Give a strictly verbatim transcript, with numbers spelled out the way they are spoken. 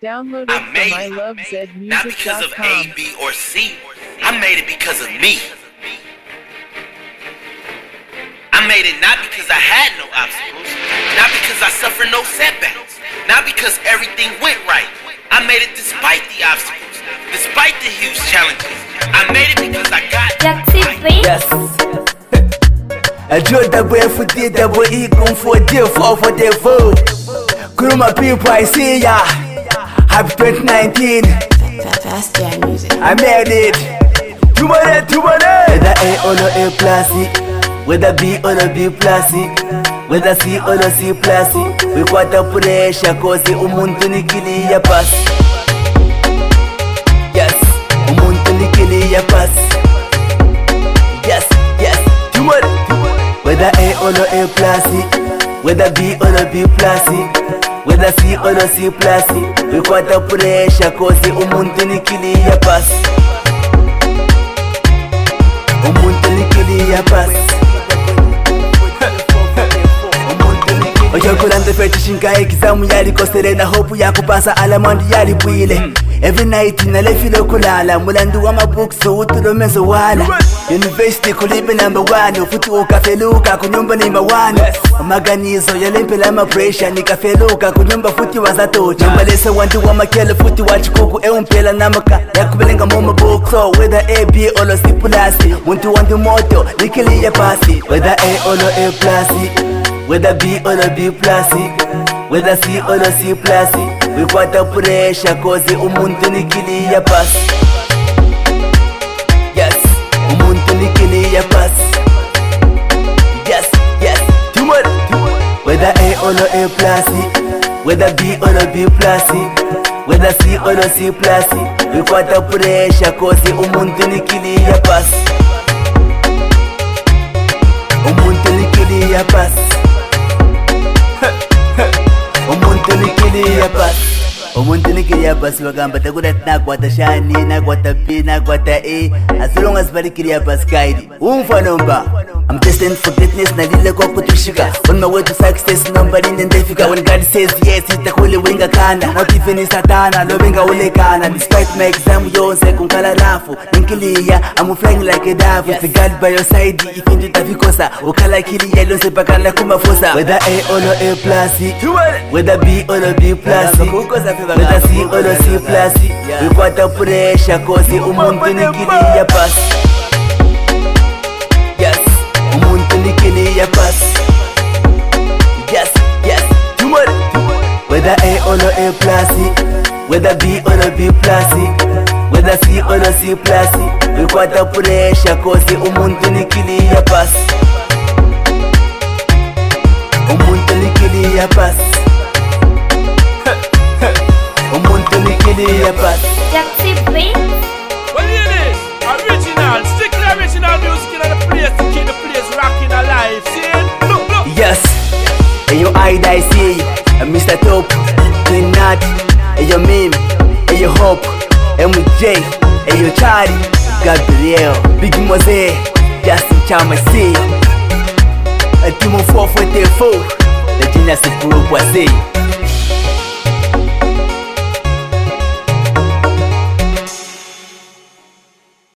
Download it from I Love Zed Music dot com. Not because of A, B, or C. I made it because of me. I made it not because I had no obstacles, not because I suffered no setbacks, not because everything went right. I made it despite the obstacles, despite the huge challenges. I made it because I got it. Yes. I drew the way for the double E, come for the fall for the vote. Crew my people, I see ya. Happy twenty nineteen. Fast Jam Music. I made it. Two money, two money. Whether A or no A classy, whether B or no B classy, whether C or no C classy. We quarter pressure cause umuntu nikili ya pass. Yes, umuntu nikili ya pass. Yes, yes, two money. Whether A or no A classy, whether B or no B classy, whether C or no C classy. We quarter pressure cause umuntu nikili ya pass. Umuntu nikili ya pass. Ojo kulanda fetishinga ekizamu yali kosele na hope ya kupasa alamandi yali bwile. Every night na lefilo kulala mulandu wa mabooks utulo mezo wala. University kulibe number one ufutu ukafeluka kunyumba ni mawana. Maganizo yalempela ma pressure nikafeluka kunyumba futi wazatocha. Mbalese wantu wa makele futi wachikuku e umpela namaka ya kubelenga moma book. So whether A, B or no C plus muntu wantu moto nikili ya pasi. Whether A or no A plus, whether B or no B plus, whether C or no C plus. We quarter pressure cause umuntu nikili ya pass. Yes, umuntu nikili ya pass. Yes, yes, too much. Whether A or no A plus, whether B or no B plus, whether C or no C plus. We quarter pressure cause umuntu nikili ya pass. Umuntu nikili ya pass. Umuntu nikili ya pass. Umuntu nikili ya pass bagamba takuda nakwata shani nakwata P nakwata A. As long as bali kili ya pass kaidi umfa number. I'm destined for greatness na lile kwa kutushika. On my way to success nobody nendefika. When God says yes itakule winga kana. Not even is satana no winga ule kana. Despite my exam yonse kunkala rafu nikili ya I'm flying like a dove. With God by your side ifindi tafikosa. Ukala kili ya lonse pakala kumafosa. Whether A or no A plus, whether B or no B plus, whether C or no C plus. We quarter pressure cause umuntu nikili ya pass. Yes, umuntu nikili ya pass. Yes, yes, too much. Whether A or no A plus, whether B or no B plus, whether C or no C plus. We quarter pressure cause umuntu nikili ya pass. Umuntu nikili ya pass. Umuntu nikili ya pass. Well, it is original, strictly original music in the place to keep the place rocking alive. See it? Look, look. Yes, and your eye I see, and Mister Top, King Nat, and your meme, and your Hope, and with J, and your Charlie, Gabriel, Big Mose, Justin Chamasi, a team of four forty-four, the genius group was saying.